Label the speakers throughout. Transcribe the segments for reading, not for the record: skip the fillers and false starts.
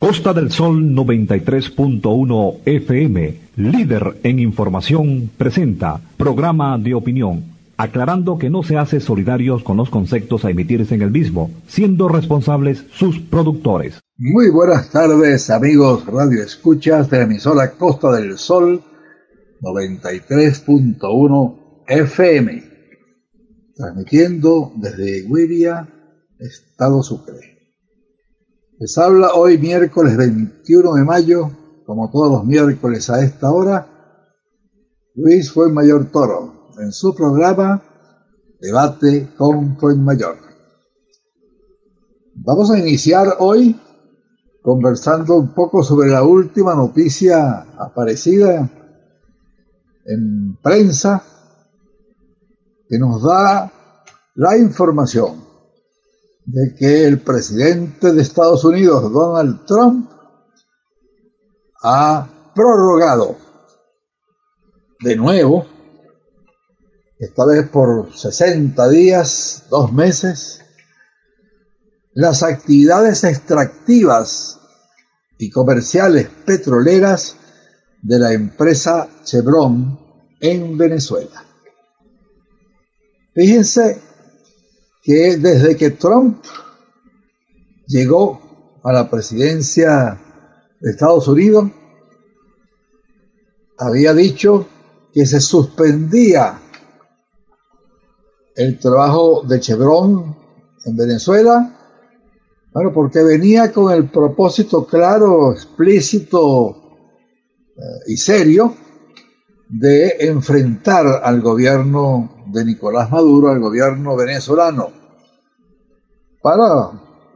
Speaker 1: Costa del Sol 93.1 FM, líder en información, presenta programa de opinión, aclarando que no se hace solidarios con los conceptos a emitirse en el mismo, siendo responsables sus productores.
Speaker 2: Muy buenas tardes, amigos Radio Escuchas de la emisora Costa del Sol 93.1 FM, transmitiendo desde Güiria, Estado Sucre. Les habla hoy miércoles 21 de mayo, como todos los miércoles a esta hora, Luis Fuenmayor Toro, en su programa Debate con Fuenmayor. Vamos a iniciar hoy conversando un poco sobre la última noticia aparecida en prensa que nos da la información de que el presidente de Estados Unidos, Donald Trump, ha prorrogado de nuevo, esta vez por 60 días, 2 meses, las actividades extractivas y comerciales petroleras de la empresa Chevron en Venezuela. Fíjense que desde que Trump llegó a la presidencia de Estados Unidos, había dicho que se suspendía el trabajo de Chevron en Venezuela, bueno, porque venía con el propósito claro, explícito y serio de enfrentar al gobierno de Nicolás Maduro, al gobierno venezolano, para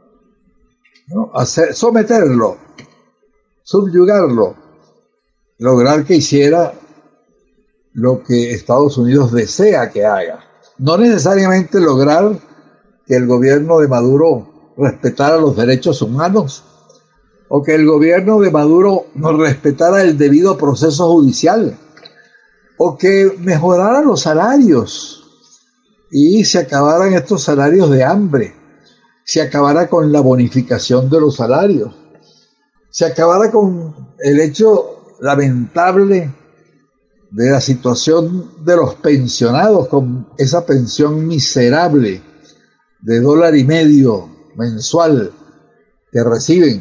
Speaker 2: someterlo, subyugarlo, lograr que hiciera lo que Estados Unidos desea que haga. No necesariamente lograr que el gobierno de Maduro respetara los derechos humanos o que el gobierno de Maduro no respetara el debido proceso judicial, o que mejoraran los salarios y se acabaran estos salarios de hambre, se acabara con la bonificación de los salarios, se acabara con el hecho lamentable de la situación de los pensionados, con esa pensión miserable de $1.50 mensual que reciben,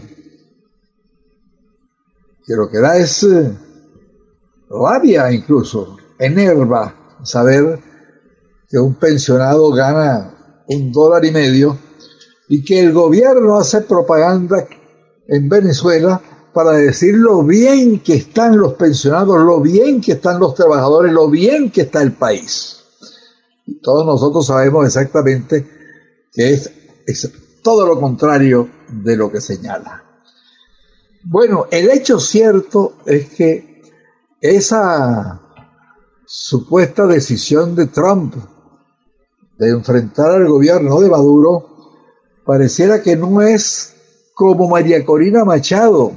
Speaker 2: que lo que da es rabia, incluso enerva saber que un pensionado gana $1.50 y que el gobierno hace propaganda en Venezuela para decir lo bien que están los pensionados, lo bien que están los trabajadores, lo bien que está el país. Y todos nosotros sabemos exactamente que es todo lo contrario de lo que señala. Bueno, el hecho cierto es que esa supuesta decisión de Trump de enfrentar al gobierno de Maduro pareciera que no es como María Corina Machado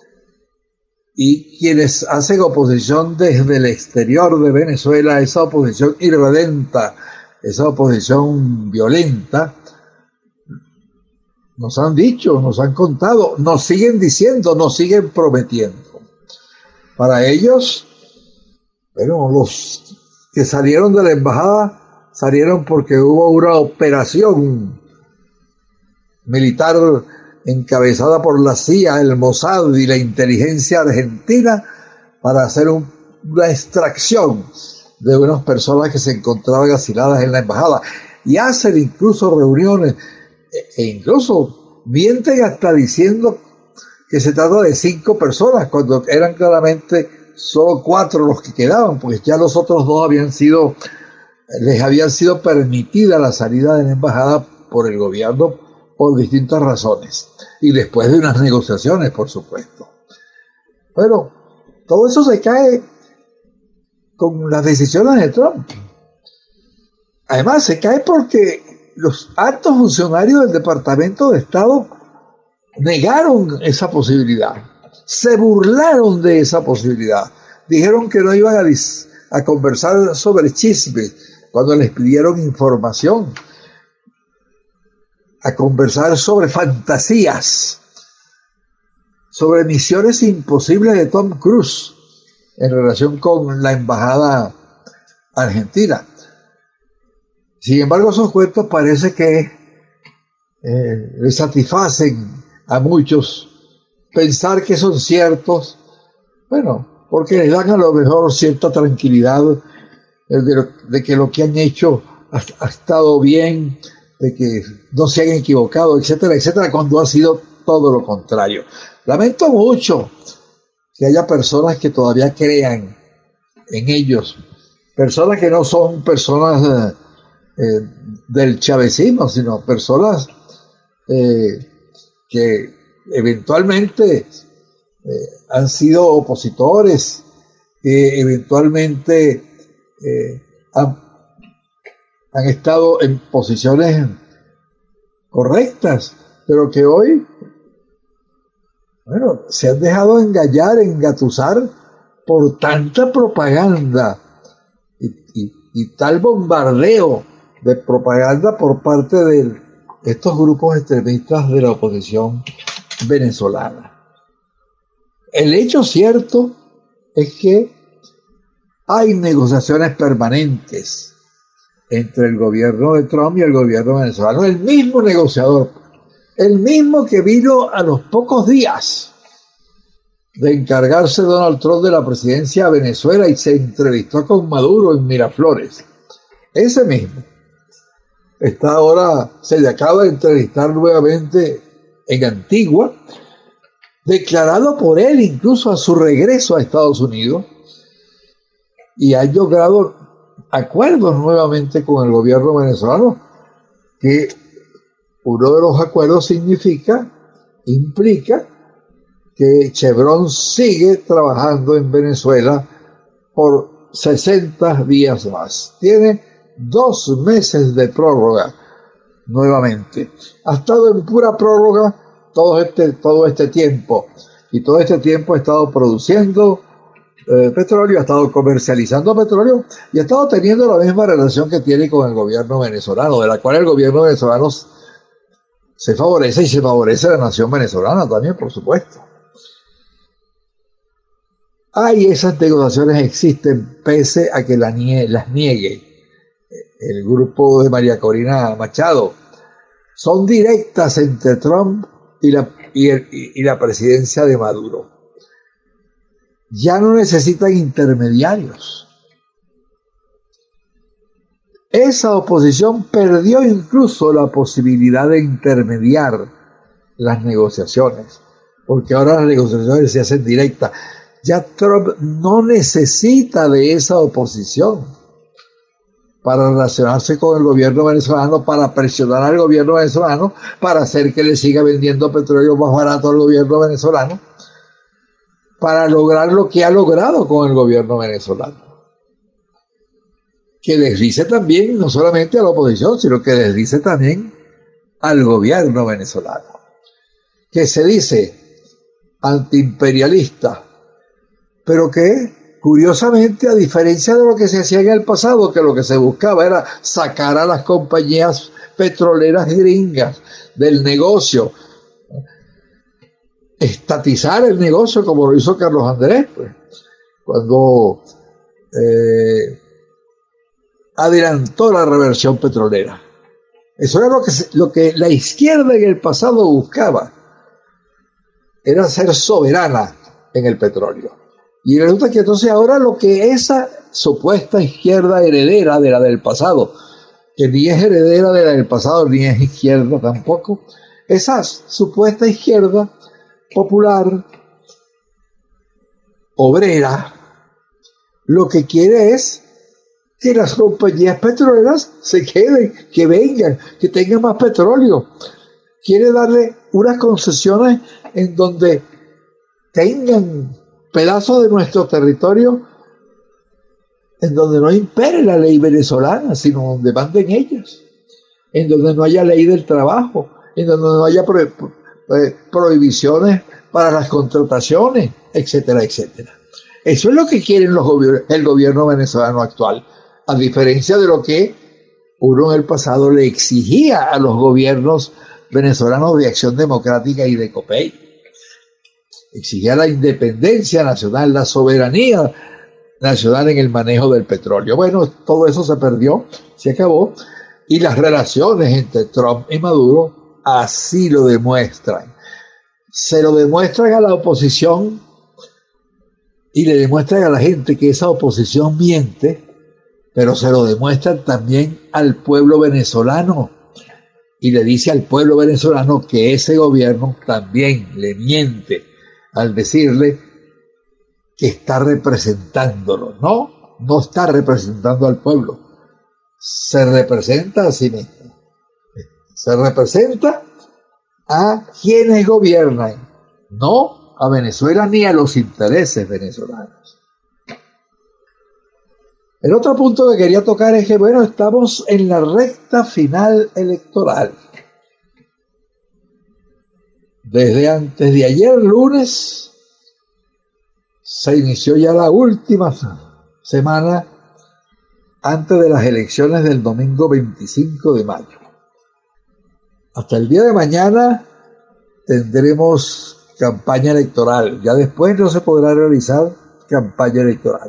Speaker 2: y quienes hacen oposición desde el exterior de Venezuela, esa oposición irredenta, esa oposición violenta, nos han dicho, nos han contado, nos siguen diciendo, nos siguen prometiendo. Para ellos, bueno, los que salieron de la embajada salieron porque hubo una operación militar encabezada por la CIA, el Mossad y la inteligencia argentina para hacer una extracción de unas personas que se encontraban asiladas en la embajada. Y hacen incluso reuniones e incluso mienten hasta diciendo que se trata de 5 personas, cuando eran claramente solo 4 los que quedaban, porque ya los otros 2 les habían sido permitida la salida de la embajada por el gobierno por distintas razones, y después de unas negociaciones, por supuesto. Pero todo eso se cae con las decisiones de Trump. Además, se cae porque los altos funcionarios del Departamento de Estado negaron esa posibilidad, se burlaron de esa posibilidad, dijeron que no iban a conversar sobre chismes cuando les pidieron información, a conversar sobre fantasías, sobre misiones imposibles de Tom Cruise en relación con la embajada argentina. Sin embargo, esos cuentos parece que le satisfacen a muchos pensar que son ciertos, bueno, porque les dan a lo mejor cierta tranquilidad de que lo que han hecho ha estado bien, de que no se han equivocado, etcétera, etcétera, cuando ha sido todo lo contrario. Lamento mucho que haya personas que todavía crean en ellos, personas que no son personas del chavecismo, sino personas que eventualmente han sido opositores, que eventualmente han estado en posiciones correctas, pero que hoy, bueno, se han dejado engañar, engatusar por tanta propaganda y tal bombardeo de propaganda por parte de estos grupos extremistas de la oposición venezolana. El hecho cierto es que hay negociaciones permanentes entre el gobierno de Trump y el gobierno venezolano. El mismo negociador, el mismo que vino a los pocos días de encargarse Donald Trump de la presidencia de Venezuela y se entrevistó con Maduro en Miraflores. Ese mismo está ahora, se le acaba de entrevistar nuevamente en Antigua, declarado por él incluso a su regreso a Estados Unidos, y ha logrado acuerdos nuevamente con el gobierno venezolano, que uno de los acuerdos implica que Chevron sigue trabajando en Venezuela por 60 días más. Tiene 2 meses de prórroga nuevamente. Ha estado en pura prórroga todo este tiempo, y todo este tiempo ha estado produciendo petróleo, ha estado comercializando petróleo y ha estado teniendo la misma relación que tiene con el gobierno venezolano, de la cual el gobierno venezolano se favorece, y se favorece a la nación venezolana también, por supuesto. Esas negociaciones existen pese a que las niegue el grupo de María Corina Machado. Son directas entre Trump y la presidencia de Maduro. Ya no necesitan intermediarios. Esa oposición perdió incluso la posibilidad de intermediar las negociaciones, porque ahora las negociaciones se hacen directas. Ya Trump no necesita de esa oposición para relacionarse con el gobierno venezolano, para presionar al gobierno venezolano, para hacer que le siga vendiendo petróleo más barato al gobierno venezolano, para lograr lo que ha logrado con el gobierno venezolano. Que les dice también, no solamente a la oposición, sino que les dice también al gobierno venezolano, que se dice antiimperialista, pero que, curiosamente, a diferencia de lo que se hacía en el pasado, que lo que se buscaba era sacar a las compañías petroleras gringas del negocio, estatizar el negocio como lo hizo Carlos Andrés, pues, cuando adelantó la reversión petrolera. Eso era lo que la izquierda en el pasado buscaba, era ser soberana en el petróleo. Y resulta que entonces ahora lo que esa supuesta izquierda heredera de la del pasado, que ni es heredera de la del pasado, ni es izquierda tampoco, esa supuesta izquierda popular, obrera, lo que quiere es que las compañías petroleras se queden, que vengan, que tengan más petróleo. Quiere darle unas concesiones en donde tengan pedazos de nuestro territorio, en donde no impere la ley venezolana, sino donde manden ellos, en donde no haya ley del trabajo, en donde no haya prohibiciones para las contrataciones, etcétera, etcétera. Eso es lo que quieren el gobierno venezolano actual, a diferencia de lo que uno en el pasado le exigía a los gobiernos venezolanos de Acción Democrática y de COPEI. exigía la independencia nacional, la soberanía nacional en el manejo del petróleo. Bueno, todo eso se perdió, se acabó, y las relaciones entre Trump y Maduro así lo demuestran. Se lo demuestran a la oposición y le demuestran a la gente que esa oposición miente, pero se lo demuestran también al pueblo venezolano y le dice al pueblo venezolano que ese gobierno también le miente al decirle que está representándolo. No está representando al pueblo, se representa a sí mismo, se representa a quienes gobiernan, no a Venezuela ni a los intereses venezolanos. El otro punto que quería tocar es que, bueno, estamos en la recta final electoral. Desde antes de ayer, lunes, se inició ya la última semana antes de las elecciones del domingo 25 de mayo. Hasta el día de mañana tendremos campaña electoral. Ya después no se podrá realizar campaña electoral.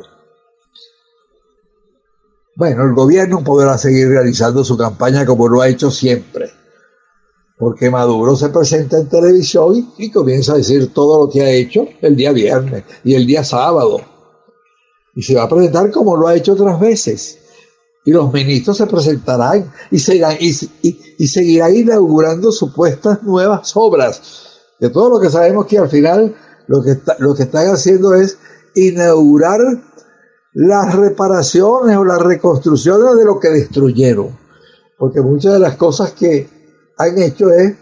Speaker 2: Bueno, el gobierno podrá seguir realizando su campaña como lo ha hecho siempre, porque Maduro se presenta en televisión y comienza a decir todo lo que ha hecho el día viernes y el día sábado. Y se va a presentar como lo ha hecho otras veces. Y los ministros se presentarán y seguirán inaugurando supuestas nuevas obras. De todo lo que sabemos que al final lo que están haciendo es inaugurar las reparaciones o las reconstrucciones de lo que destruyeron. Porque muchas de las cosas que han hecho es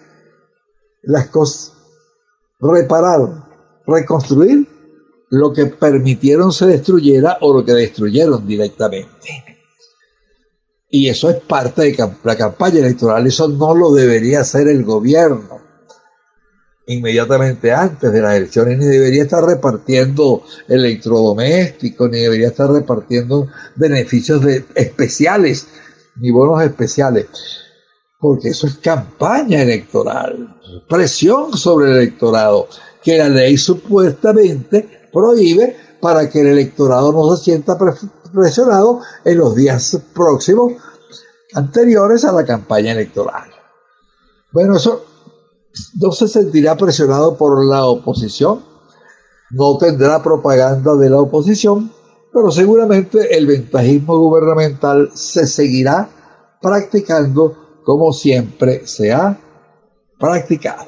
Speaker 2: reparar, reconstruir lo que permitieron se destruyera o lo que destruyeron directamente. Y eso es parte de la campaña electoral. Eso no lo debería hacer el gobierno inmediatamente antes de las elecciones, ni debería estar repartiendo electrodomésticos, ni debería estar repartiendo beneficios especiales, ni bonos especiales, porque eso es campaña electoral, presión sobre el electorado, que la ley supuestamente prohíbe para que el electorado no se sienta presionado en los días próximos anteriores a la campaña electoral. Bueno, eso no se sentirá presionado por la oposición, no tendrá propaganda de la oposición, pero seguramente el ventajismo gubernamental se seguirá practicando como siempre se ha practicado.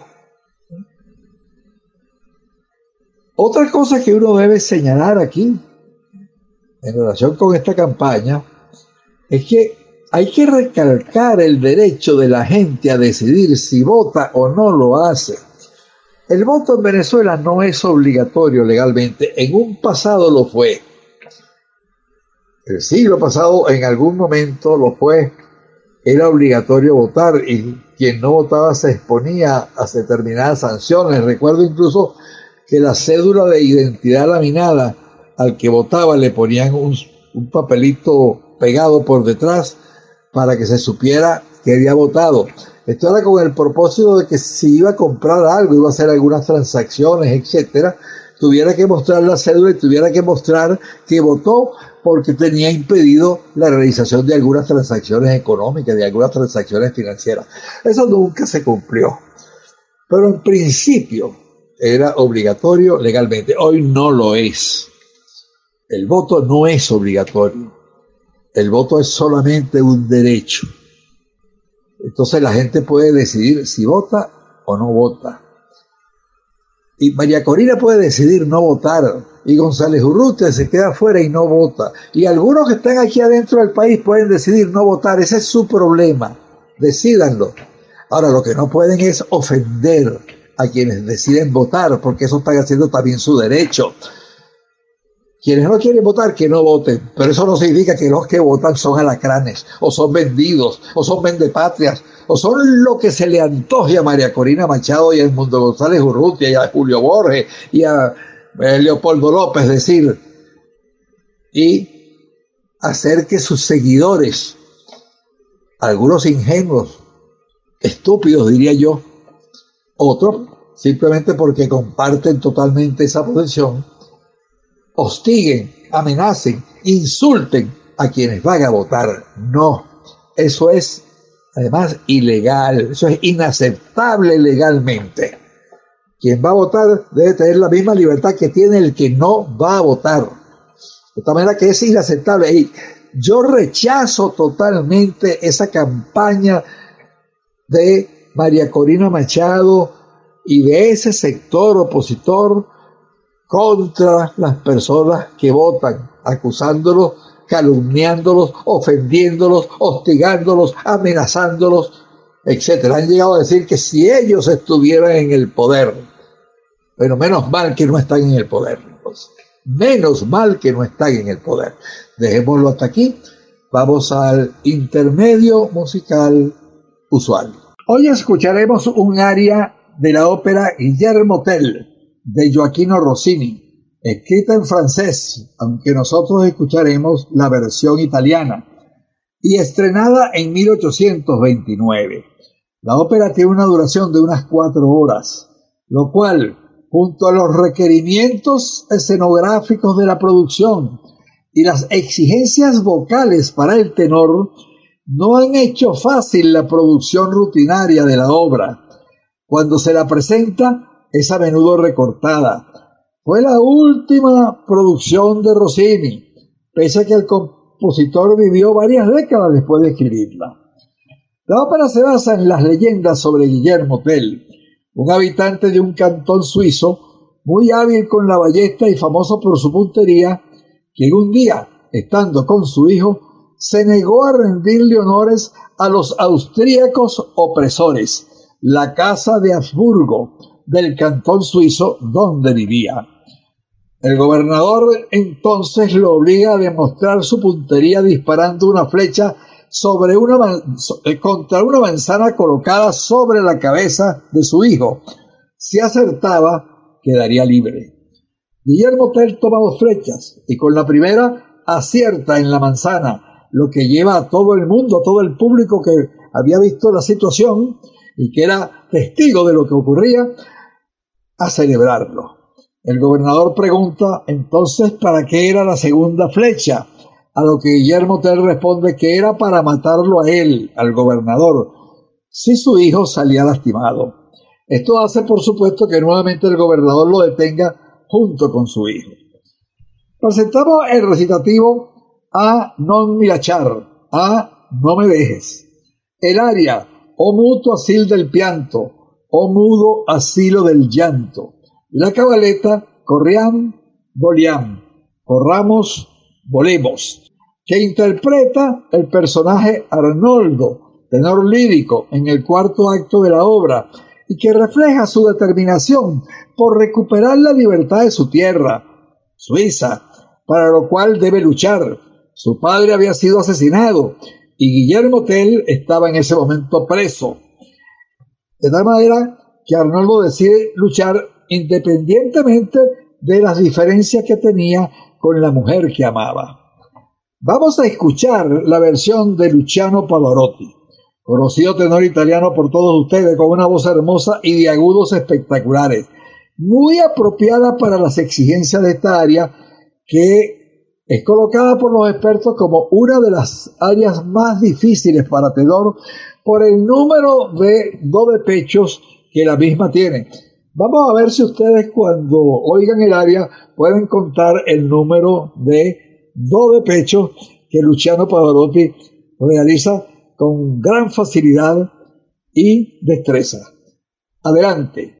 Speaker 2: Otra cosa que uno debe señalar aquí en relación con esta campaña es que hay que recalcar el derecho de la gente a decidir si vota o no lo hace. El voto en Venezuela no es obligatorio legalmente. En un pasado lo fue. El siglo pasado en algún momento lo fue. Era obligatorio votar y quien no votaba se exponía a determinadas sanciones. Recuerdo incluso que la cédula de identidad laminada al que votaba le ponían un papelito pegado por detrás para que se supiera que había votado. Esto era con el propósito de que si iba a comprar algo, iba a hacer algunas transacciones, etcétera, tuviera que mostrar la cédula y tuviera que mostrar que votó porque tenía impedido la realización de algunas transacciones económicas, de algunas transacciones financieras. Eso nunca se cumplió. Pero en principio era obligatorio legalmente. Hoy no lo es. El voto no es obligatorio. El voto es solamente un derecho. Entonces la gente puede decidir si vota o no vota. Y María Corina puede decidir no votar. Y González Urrutia se queda afuera y no vota. Y algunos que están aquí adentro del país pueden decidir no votar. Ese es su problema. Decídanlo. Ahora, lo que no pueden es ofender a quienes deciden votar, porque eso están haciendo también su derecho. Quienes no quieren votar, que no voten. Pero eso no significa que los que votan son alacranes, o son vendidos, o son vendepatrias, o son lo que se le antoje a María Corina Machado y a Edmundo González Urrutia y a Julio Borges y a Leopoldo López decir, y hacer que sus seguidores, algunos ingenuos, estúpidos diría yo, otros simplemente porque comparten totalmente esa posición, hostiguen, amenacen, insulten a quienes van a votar. No, eso es además ilegal, eso es inaceptable legalmente. Quien va a votar debe tener la misma libertad que tiene el que no va a votar. De tal manera que es inaceptable. Y yo rechazo totalmente esa campaña de María Corina Machado y de ese sector opositor contra las personas que votan, acusándolos, calumniándolos, ofendiéndolos, hostigándolos, amenazándolos, etcétera. Han llegado a decir que si ellos estuvieran en el poder, pero menos mal que no están en el poder, pues. Menos mal que no están en el poder. Dejémoslo hasta aquí. Vamos al intermedio musical usual. Hoy escucharemos un aria de la ópera Guillermo Tell de Gioachino Rossini, escrita en francés, aunque nosotros escucharemos la versión italiana, y estrenada en 1829. La ópera tiene una duración de unas 4 horas, lo cual, junto a los requerimientos escenográficos de la producción y las exigencias vocales para el tenor, no han hecho fácil la producción rutinaria de la obra. Cuando se la presenta, es a menudo recortada. Fue la última producción de Rossini, pese a que el compositor vivió varias décadas después de escribirla. La ópera se basa en las leyendas sobre Guillermo Tell, un habitante de un cantón suizo, muy hábil con la ballesta y famoso por su puntería, que un día, estando con su hijo, se negó a rendirle honores a los austríacos opresores, la casa de Habsburgo, del cantón suizo donde vivía. El gobernador entonces lo obliga a demostrar su puntería disparando una flecha contra una manzana colocada sobre la cabeza de su hijo. Si acertaba, quedaría libre. Guillermo Tell toma 2 flechas y con la primera acierta en la manzana, lo que lleva a todo el mundo, a todo el público que había visto la situación y que era testigo de lo que ocurría, a celebrarlo. El gobernador pregunta entonces para qué era la segunda flecha, a lo que Guillermo Tell responde que era para matarlo a él, al gobernador, si su hijo salía lastimado. Esto hace, por supuesto, que nuevamente el gobernador lo detenga junto con su hijo. Presentamos el recitativo A non mi lasciar, A no me dejes. El aria, oh muto asil del pianto, oh mudo asilo del llanto. Y la cabaleta, corriam, voliam, corramos, volemos, que interpreta el personaje Arnoldo, tenor lírico, en el 4º acto de la obra, y que refleja su determinación por recuperar la libertad de su tierra, Suiza, para lo cual debe luchar. Su padre había sido asesinado y Guillermo Tell estaba en ese momento preso. De tal manera que Arnoldo decide luchar independientemente de las diferencias que tenía con la mujer que amaba. Vamos a escuchar la versión de Luciano Pavarotti, conocido tenor italiano por todos ustedes, con una voz hermosa y de agudos espectaculares, muy apropiada para las exigencias de esta aria, que es colocada por los expertos como una de las arias más difíciles para tenor por el número de do de pechos que la misma tiene. Vamos a ver si ustedes cuando oigan el aria pueden contar el número de do de pecho que Luciano Pavarotti realiza con gran facilidad y destreza. Adelante.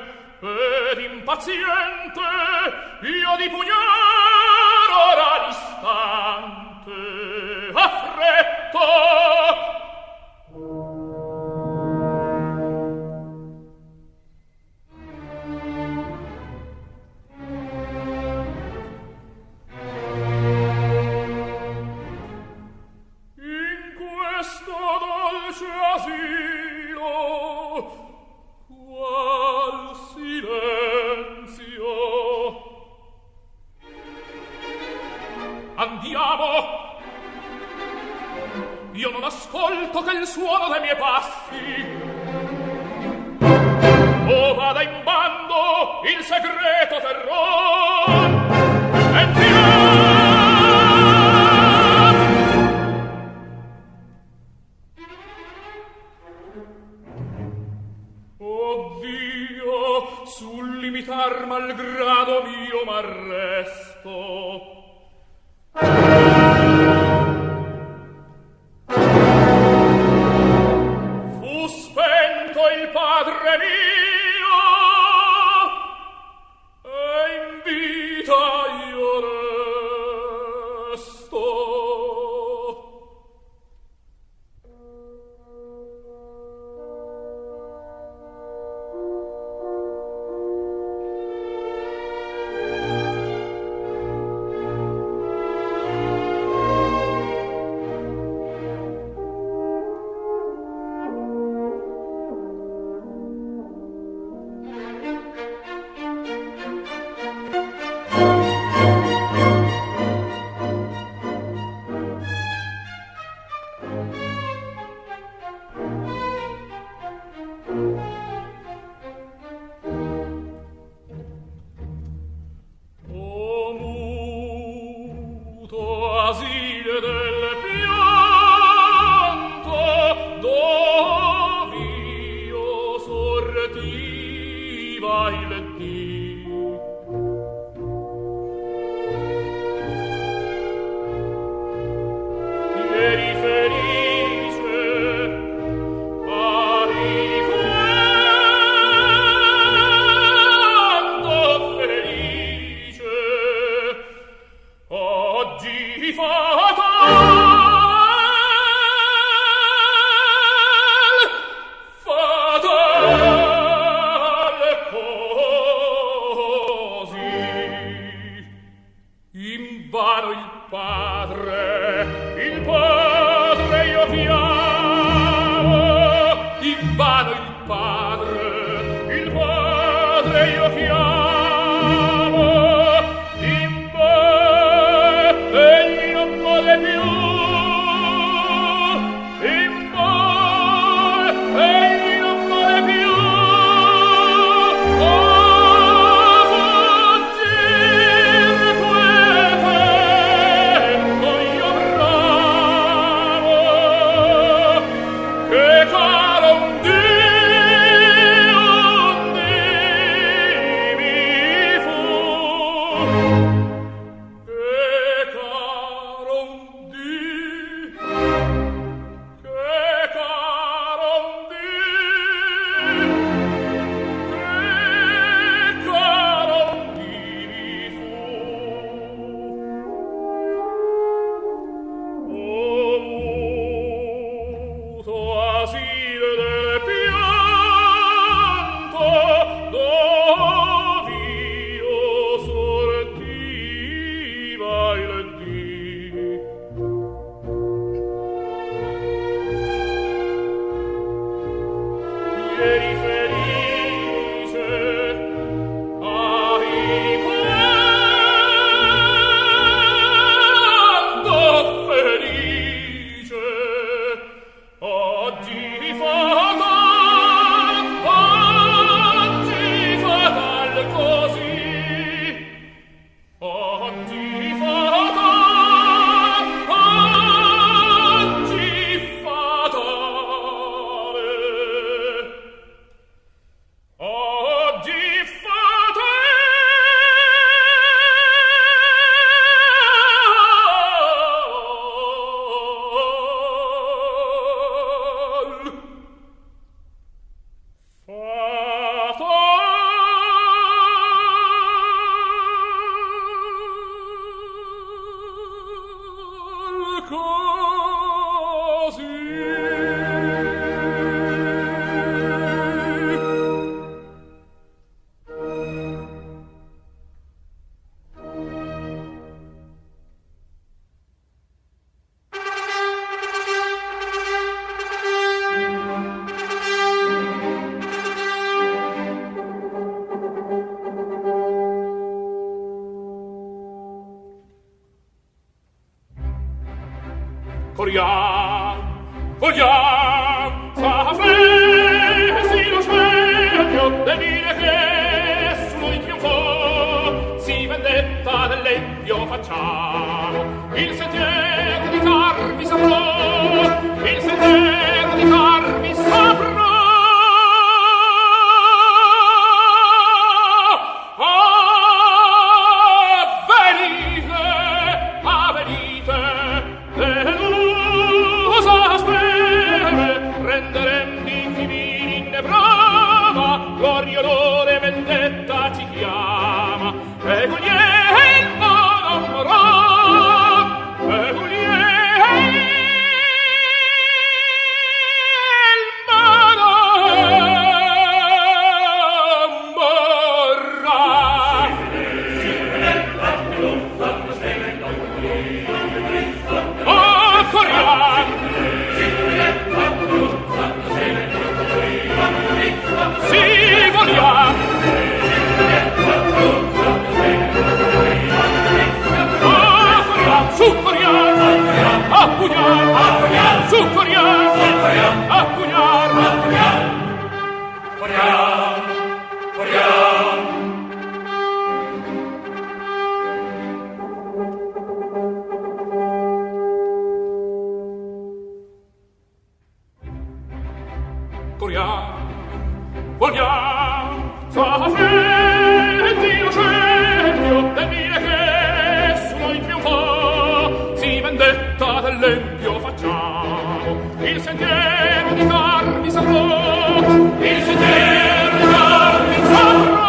Speaker 3: Ed impaziente io di pugnar ora bastante affretto. In questo dolce asilo qual silenzio. Andiamo, io non ascolto che il suono dei miei passi. O vada in bando il segreto terror. Entriamo. Oh Dio, sul limitar malgrado mio m'arresto. Fu spento il padre mio e in vita io resto. Che cara un Dio vogliam s'affressi lo specchio del dire che su noi trionfò, si vendetta dell'empio facciamo, il sentiero di Carvi saprò, il sentiero di Carvi saprò. Gloria, onore, vendetta ci chiama, e Guglielmo non morrà, e Guglielmo non morrà. Oh, corriamo! Sì, vogliamo! Oh, corriamo, su corriamo! A pugnare! Su corriamo! A pugnare! Corriamo! Corriamo! Corriamo! Vogliamo s'affretti lo scempio del dire che su noi trionfò, si vendetta dell'empio facciamo, il sentiero di Carvi saprò, il sentiero di Carvi saprò.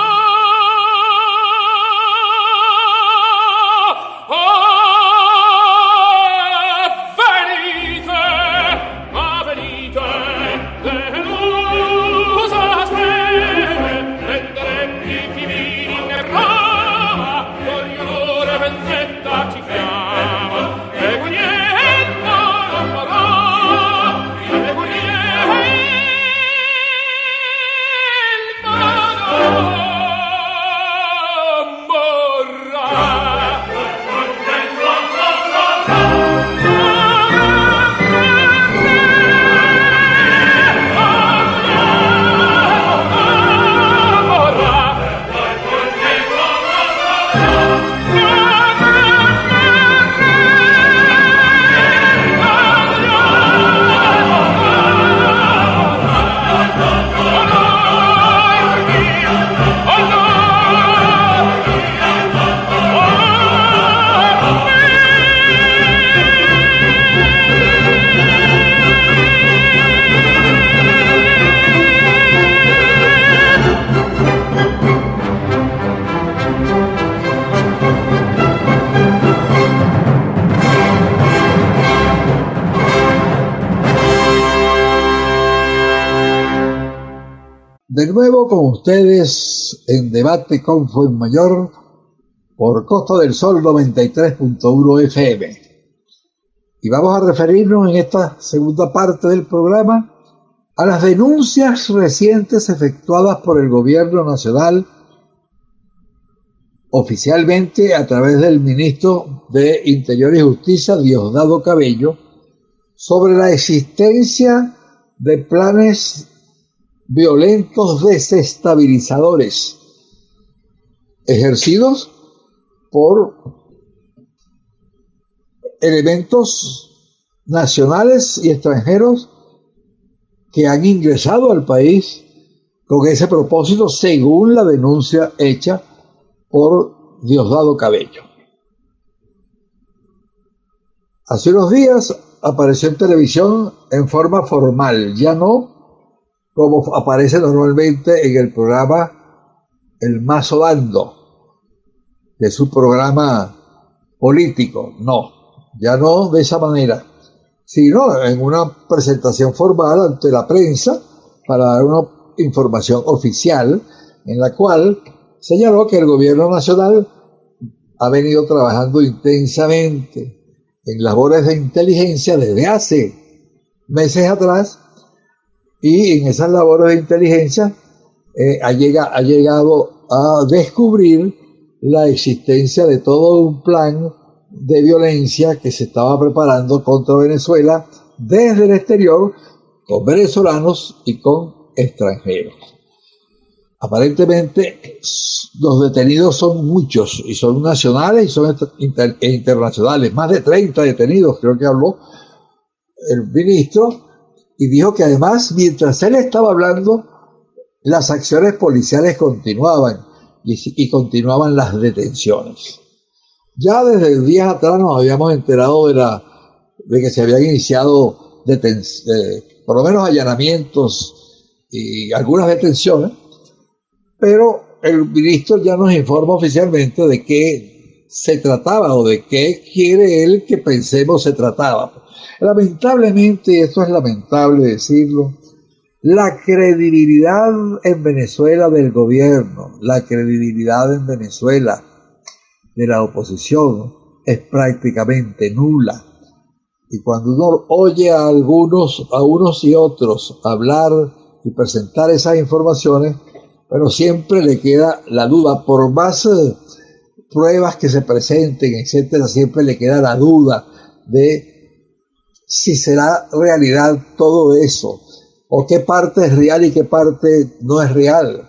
Speaker 2: De nuevo con ustedes en Debate con Fuenmayor por Costa del Sol 93.1 FM. Y vamos a referirnos en esta segunda parte del programa a las denuncias recientes efectuadas por el Gobierno Nacional, oficialmente a través del Ministro de Interior y Justicia, Diosdado Cabello, sobre la existencia de planes violentos desestabilizadores ejercidos por elementos nacionales y extranjeros que han ingresado al país con ese propósito, según la denuncia hecha por Diosdado Cabello. Hace unos días apareció en televisión en forma formal, ya no como aparece normalmente en el programa El Mazo Dando, de su programa político. No, ya no de esa manera, sino en una presentación formal ante la prensa para dar una información oficial en la cual señaló que el Gobierno Nacional ha venido trabajando intensamente en labores de inteligencia desde hace meses atrás, y en esas labores de inteligencia ha llegado a descubrir la existencia de todo un plan de violencia que se estaba preparando contra Venezuela desde el exterior, con venezolanos y con extranjeros. Aparentemente los detenidos son muchos, y son nacionales y son internacionales. Más de 30 detenidos, creo que habló el ministro, y dijo que además, mientras él estaba hablando, las acciones policiales continuaban y continuaban las detenciones. Ya desde días atrás nos habíamos enterado de que se habían iniciado por lo menos allanamientos y algunas detenciones, pero el ministro ya nos informa oficialmente de qué se trataba o de qué quiere él que pensemos se trataba. Lamentablemente, y esto es lamentable decirlo, la credibilidad en Venezuela del gobierno, la credibilidad en Venezuela de la oposición es prácticamente nula. Y cuando uno oye a unos y otros hablar y presentar esas informaciones, bueno, siempre le queda la duda, por más pruebas que se presenten, etcétera, siempre le queda la duda de si será realidad todo eso, o qué parte es real y qué parte no es real,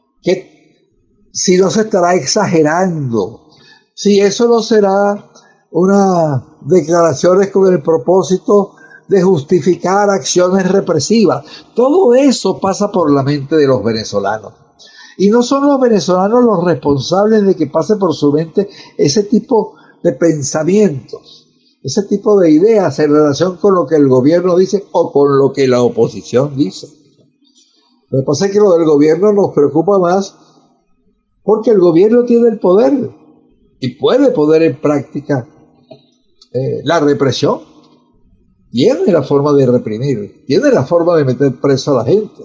Speaker 2: si no se estará exagerando, si eso no será unas declaraciones con el propósito de justificar acciones represivas. Todo eso pasa por la mente de los venezolanos. Y no son los venezolanos los responsables de que pase por su mente ese tipo de pensamientos, ese tipo de ideas en relación con lo que el gobierno dice o con lo que la oposición dice. Lo que pasa es que lo del gobierno nos preocupa más porque el gobierno tiene el poder y puede poner en práctica la represión. Tiene la forma de reprimir, tiene la forma de meter preso a la gente.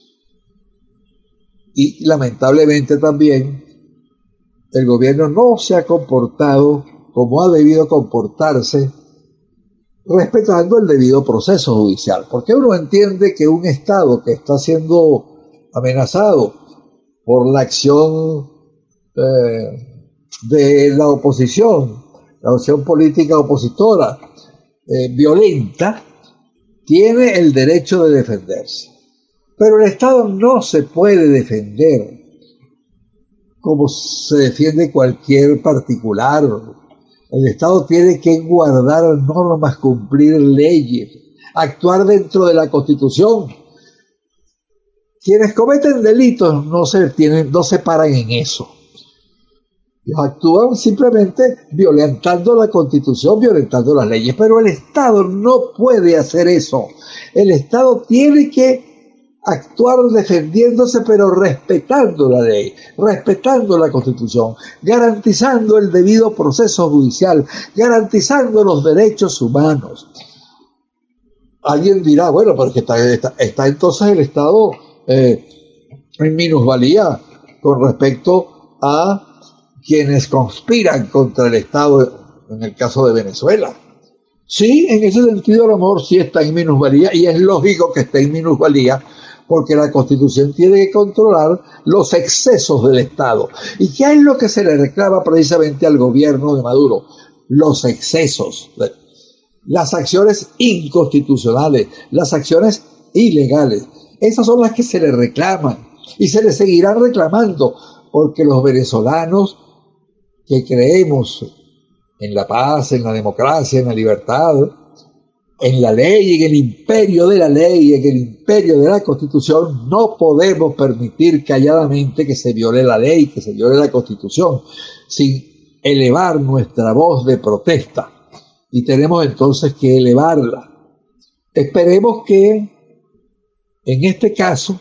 Speaker 2: Y lamentablemente también el gobierno no se ha comportado como ha debido comportarse, respetando el debido proceso judicial. Porque uno entiende que un Estado que está siendo amenazado por la acción de la opposición política opositora, violenta, tiene el derecho de defenderse. Pero el Estado no se puede defender como se defiende cualquier particular. El Estado tiene que guardar normas, cumplir leyes, actuar dentro de la Constitución. Quienes cometen delitos no se paran en eso. Ellos actúan simplemente violentando la Constitución, violentando las leyes, pero el Estado no puede hacer eso. El Estado tiene que actuar defendiéndose, pero respetando la ley, respetando la Constitución, garantizando el debido proceso judicial, garantizando los derechos humanos. Alguien dirá, bueno, pero está entonces el Estado en minusvalía con respecto a quienes conspiran contra el Estado en el caso de Venezuela. Sí, en ese sentido a lo mejor sí está en minusvalía, y es lógico que esté en minusvalía porque la Constitución tiene que controlar los excesos del Estado. ¿Y qué es lo que se le reclama precisamente al gobierno de Maduro? Los excesos, las acciones inconstitucionales, las acciones ilegales. Esas son las que se le reclaman y se le seguirán reclamando, porque los venezolanos que creemos en la paz, en la democracia, en la libertad, en la ley, en el imperio de la ley, en el imperio de la Constitución, no podemos permitir calladamente que se viole la ley, que se viole la Constitución, sin elevar nuestra voz de protesta. Y tenemos entonces que elevarla. Esperemos que, en este caso,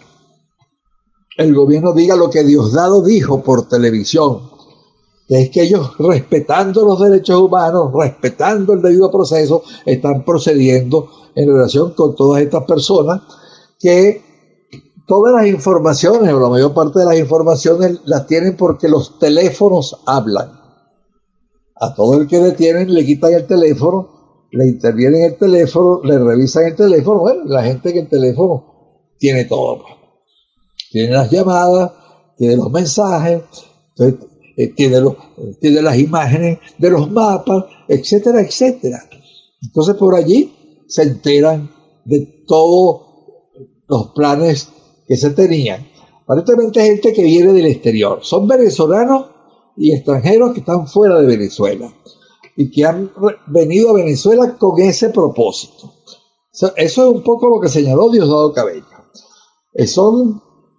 Speaker 2: el gobierno diga lo que Diosdado dijo por televisión, que es que ellos, respetando los derechos humanos, respetando el debido proceso, están procediendo en relación con todas estas personas, que todas las informaciones, o la mayor parte de las informaciones, las tienen porque los teléfonos hablan. A todo el que detienen le quitan el teléfono, le intervienen el teléfono, le revisan el teléfono. Bueno, la gente en el teléfono tiene todo. Tiene las llamadas, tiene los mensajes. Entonces, tiene las imágenes de los mapas, etcétera, etcétera. Entonces por allí se enteran de todos los planes que se tenían. Aparentemente gente que viene del exterior. Son venezolanos y extranjeros que están fuera de Venezuela y que han venido a Venezuela con ese propósito. Eso es un poco lo que señaló Diosdado Cabello. Son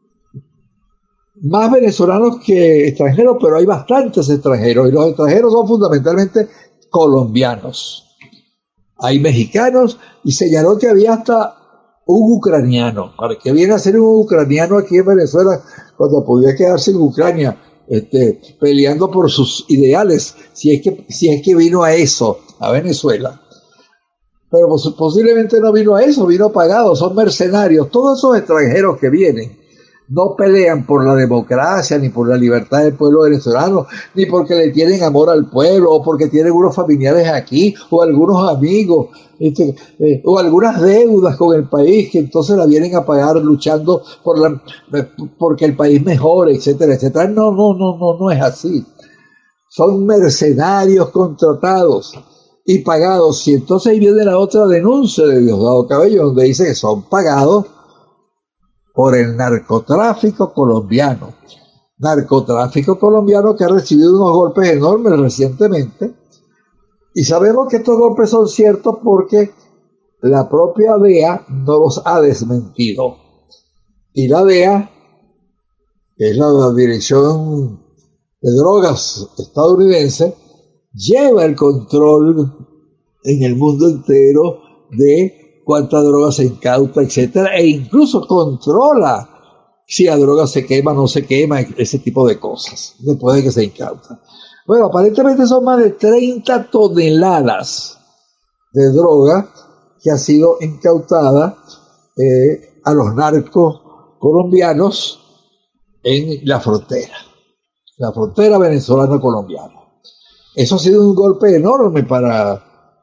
Speaker 2: más venezolanos que extranjeros, pero hay bastantes extranjeros, y los extranjeros son fundamentalmente colombianos. Hay mexicanos, y señaló que había hasta un ucraniano. ¿Para qué viene a ser un ucraniano aquí en Venezuela cuando podía quedarse en Ucrania peleando por sus ideales, si es que vino a eso, a Venezuela? Pero posiblemente no vino a eso, vino pagado, son mercenarios. Todos esos extranjeros que vienen no pelean por la democracia, ni por la libertad del pueblo venezolano, ni porque le tienen amor al pueblo, o porque tienen unos familiares aquí, o algunos amigos, o algunas deudas con el país, que entonces la vienen a pagar luchando porque el país mejore, etcétera, etcétera. No es así. Son mercenarios contratados y pagados. Y entonces ahí viene la otra denuncia de Diosdado Cabello, donde dice que son pagados por el narcotráfico colombiano. Narcotráfico colombiano que ha recibido unos golpes enormes recientemente. Y sabemos que estos golpes son ciertos porque la propia DEA no los ha desmentido. Y la DEA, que es la Dirección de Drogas estadounidense, lleva el control en el mundo entero de cuánta droga se incauta, etcétera, e incluso controla si la droga se quema o no se quema, ese tipo de cosas, después de que se incauta. Bueno, aparentemente son más de 30 toneladas de droga que ha sido incautada a los narcos colombianos en la frontera venezolano-colombiana. Eso ha sido un golpe enorme para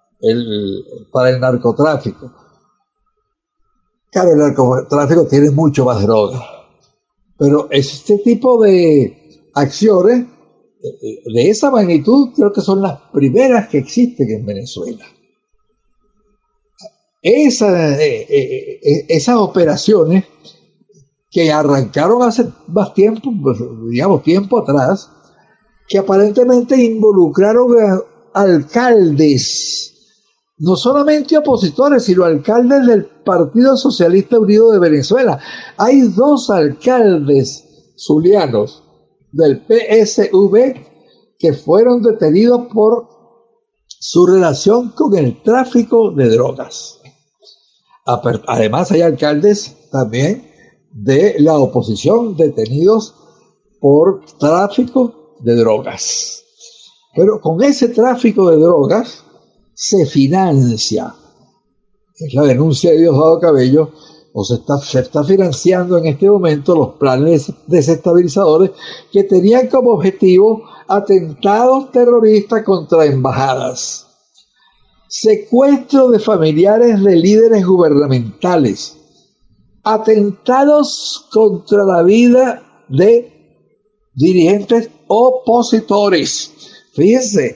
Speaker 2: el narcotráfico. Claro, el narcotráfico tiene mucho más droga, pero este tipo de acciones de esa magnitud creo que son las primeras que existen en Venezuela. Esas operaciones que arrancaron hace más tiempo, digamos tiempo atrás, que aparentemente involucraron a alcaldes, no solamente opositores, sino alcaldes del Partido Socialista Unido de Venezuela. Hay 2 alcaldes zulianos del PSV que fueron detenidos por su relación con el tráfico de drogas. Además, hay alcaldes también de la oposición detenidos por tráfico de drogas. Pero con ese tráfico de drogas se financia, es la denuncia de Diosdado Cabello, o se está financiando en este momento los planes desestabilizadores que tenían como objetivo atentados terroristas contra embajadas, secuestro de familiares de líderes gubernamentales, atentados contra la vida de dirigentes opositores. Fíjense,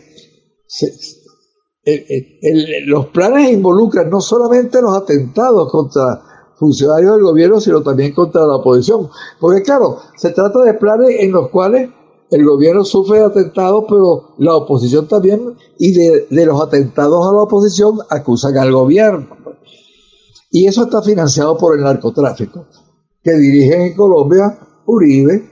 Speaker 2: los planes involucran no solamente los atentados contra funcionarios del gobierno, sino también contra la oposición. Porque claro, se trata de planes en los cuales el gobierno sufre atentados, pero la oposición también, y de los atentados a la oposición acusan al gobierno. Y eso está financiado por el narcotráfico, que dirigen en Colombia Uribe,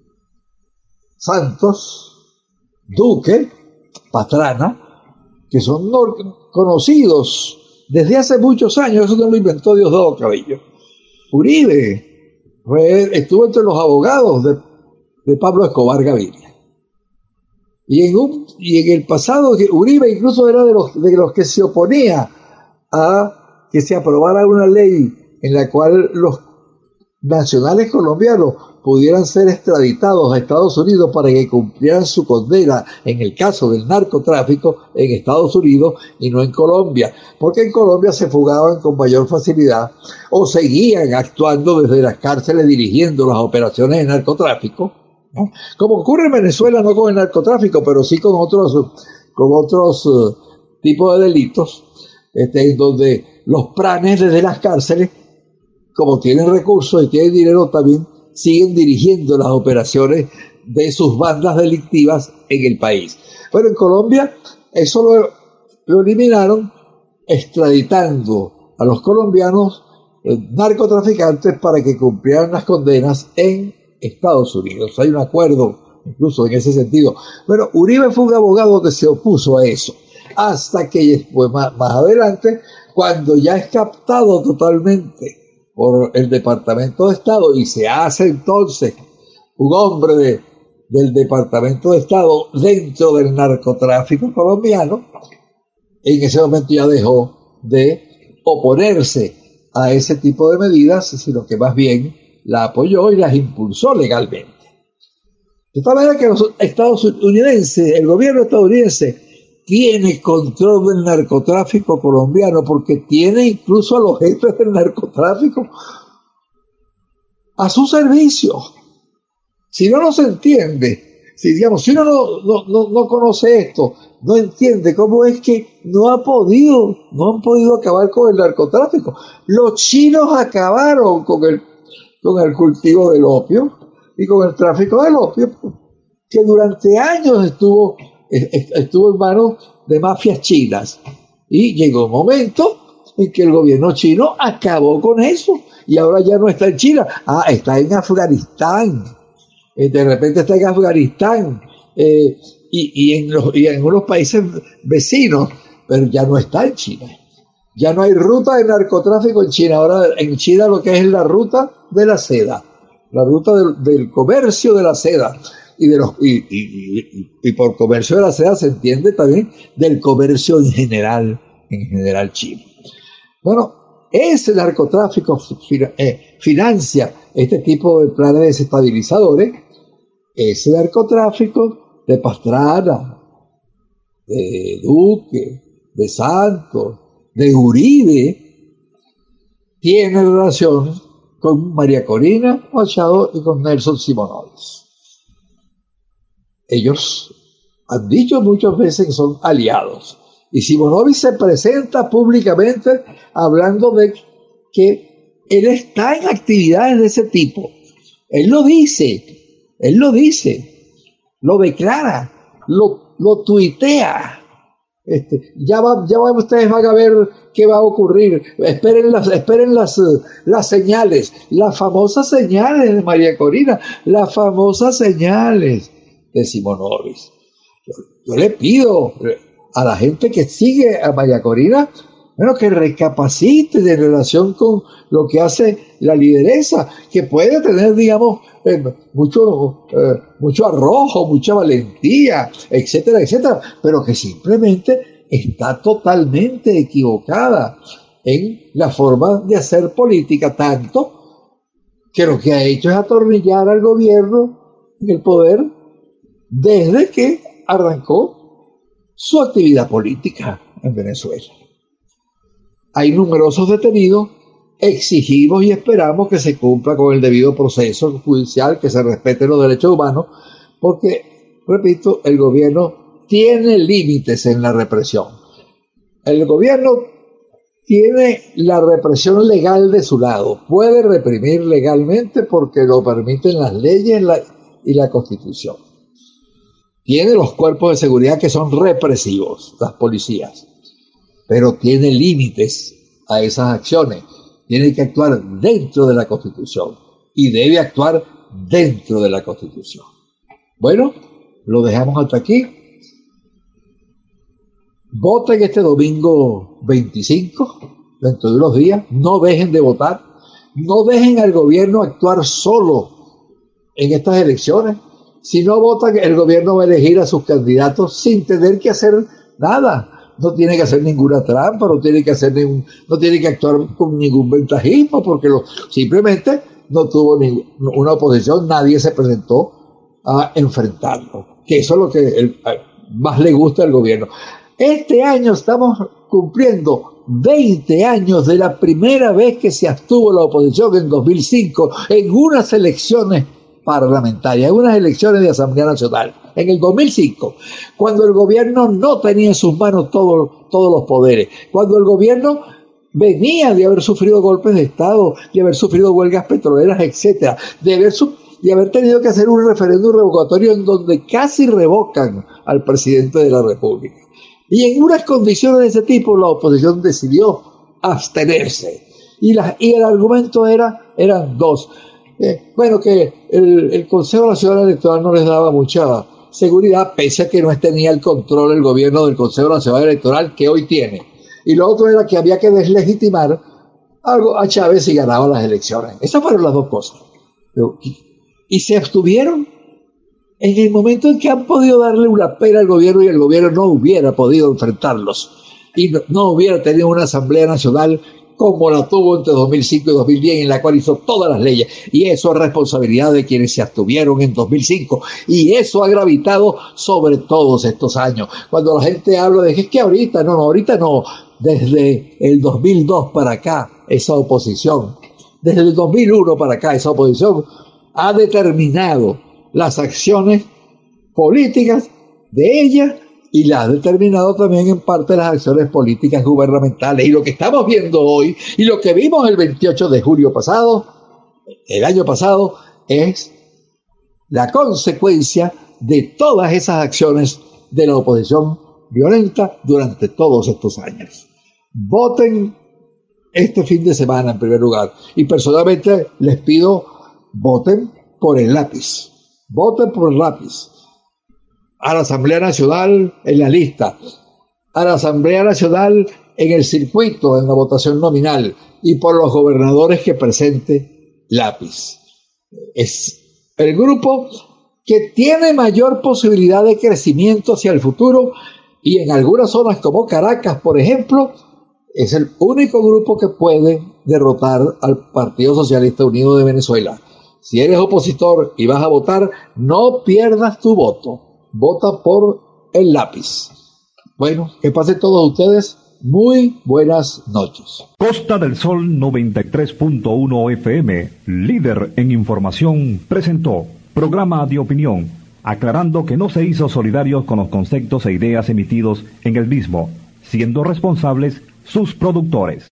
Speaker 2: Santos, Duque, Pastrana, que son conocidos desde hace muchos años. Eso no lo inventó Diosdado Cabello. Uribe estuvo entre los abogados de Pablo Escobar Gaviria. Y en el pasado, Uribe incluso era de los que se oponía a que se aprobara una ley en la cual los nacionales colombianos pudieran ser extraditados a Estados Unidos para que cumplieran su condena en el caso del narcotráfico en Estados Unidos y no en Colombia, porque en Colombia se fugaban con mayor facilidad o seguían actuando desde las cárceles dirigiendo las operaciones de narcotráfico ¿no? Como ocurre en Venezuela, no con el narcotráfico, pero sí con otros tipos de delitos, en donde los pranes desde las cárceles, como tienen recursos y tienen dinero, también siguen dirigiendo las operaciones de sus bandas delictivas en el país. Bueno, en Colombia eso lo eliminaron extraditando a los colombianos narcotraficantes para que cumplieran las condenas en Estados Unidos. Hay un acuerdo incluso en ese sentido. Bueno, Uribe fue un abogado que se opuso a eso, hasta que después, más adelante, cuando ya es captado totalmente por el Departamento de Estado y se hace entonces un hombre del Departamento de Estado dentro del narcotráfico colombiano, en ese momento ya dejó de oponerse a ese tipo de medidas, sino que más bien la apoyó y las impulsó legalmente. De tal manera que los estadounidenses, el gobierno estadounidense, tiene control del narcotráfico colombiano, porque tiene incluso a los jefes del narcotráfico a su servicio. Si no se entiende, si uno no conoce esto, no entiende cómo es que no han podido acabar con el narcotráfico. Los chinos acabaron con el cultivo del opio y con el tráfico del opio, que durante años estuvo en manos de mafias chinas, y llegó un momento en que el gobierno chino acabó con eso y ahora ya no está en China, está en Afganistán, de repente está en Afganistán y en unos países vecinos, pero ya no está en China. Ya no hay ruta de narcotráfico en China. Ahora en China lo que es la ruta de la seda, la ruta del comercio de la seda. Y por comercio de la seda se entiende también del comercio en general chino. Bueno, ese narcotráfico financia este tipo de planes desestabilizadores. Ese narcotráfico de Pastrana, de Duque, de Santos, de Uribe, tiene relación con María Corina Machado y con Nelson Simonovis. Ellos han dicho muchas veces que son aliados. Y Simonovis se presenta públicamente hablando de que él está en actividades de ese tipo. Él lo dice, lo declara, lo tuitea. Ustedes van a ver qué va a ocurrir. Esperen las señales, las famosas señales de María Corina, las famosas señales de Simonovis. Yo le pido a la gente que sigue a María Corina, bueno, que recapacite en relación con lo que hace la lideresa, que puede tener, digamos, mucho arrojo, mucha valentía, etcétera, etcétera, pero que simplemente está totalmente equivocada en la forma de hacer política, tanto que lo que ha hecho es atornillar al gobierno en el poder desde que arrancó su actividad política en Venezuela. Hay numerosos detenidos, exigimos y esperamos que se cumpla con el debido proceso judicial, que se respeten los derechos humanos, porque, repito, el gobierno tiene límites en la represión. El gobierno tiene la represión legal de su lado, puede reprimir legalmente porque lo permiten las leyes y la Constitución. Tiene los cuerpos de seguridad que son represivos, las policías, pero tiene límites a esas acciones. Tiene que actuar dentro de la Constitución y debe actuar dentro de la Constitución. Bueno, lo dejamos hasta aquí. Voten este domingo 25, dentro de unos días. No dejen de votar. No dejen al gobierno actuar solo en estas elecciones. Si no votan, el gobierno va a elegir a sus candidatos sin tener que hacer nada. No tiene que hacer ninguna trampa, no tiene que actuar con ningún ventajismo, porque simplemente no tuvo una oposición, nadie se presentó a enfrentarlo. Que eso es lo que más le gusta al gobierno. Este año estamos cumpliendo 20 años de la primera vez que se abstuvo la oposición en 2005 en unas elecciones parlamentaria, en unas elecciones de Asamblea Nacional, en el 2005, cuando el gobierno no tenía en sus manos todos los poderes, cuando el gobierno venía de haber sufrido golpes de Estado, de haber sufrido huelgas petroleras, etcétera, de haber tenido que hacer un referéndum revocatorio en donde casi revocan al presidente de la República. Y en unas condiciones de ese tipo la oposición decidió abstenerse. Y el argumento eran dos. Que el Consejo Nacional Electoral no les daba mucha seguridad, pese a que no tenía el control el gobierno del Consejo Nacional Electoral que hoy tiene. Y lo otro era que había que deslegitimar a Chávez si ganaba las elecciones. Esas fueron las dos cosas. Y se abstuvieron en el momento en que han podido darle una pera al gobierno y el gobierno no hubiera podido enfrentarlos. Y no hubiera tenido una Asamblea Nacional como la tuvo entre 2005 y 2010, en la cual hizo todas las leyes. Y eso es responsabilidad de quienes se abstuvieron en 2005. Y eso ha gravitado sobre todos estos años. Cuando la gente habla de que es que ahorita no. Desde el 2002 para acá, esa oposición, desde el 2001 para acá, esa oposición ha determinado las acciones políticas de ella y la ha determinado también en parte las acciones políticas gubernamentales. Y lo que estamos viendo hoy y lo que vimos el 28 de julio pasado, el año pasado, es la consecuencia de todas esas acciones de la oposición violenta durante todos estos años. Voten este fin de semana en primer lugar. Y personalmente les pido, voten por el lápiz. Voten por el lápiz. A la Asamblea Nacional en la lista, a la Asamblea Nacional en el circuito, en la votación nominal, y por los gobernadores que presente lápiz. Es el grupo que tiene mayor posibilidad de crecimiento hacia el futuro, y en algunas zonas como Caracas, por ejemplo, es el único grupo que puede derrotar al Partido Socialista Unido de Venezuela. Si eres opositor y vas a votar, no pierdas tu voto. Vota por el lápiz. Bueno, que pasen todos ustedes muy buenas noches.
Speaker 1: Costa del Sol 93.1 FM, líder en información, presentó programa de opinión, aclarando que no se hizo solidarios con los conceptos e ideas emitidos en el mismo, siendo responsables sus productores.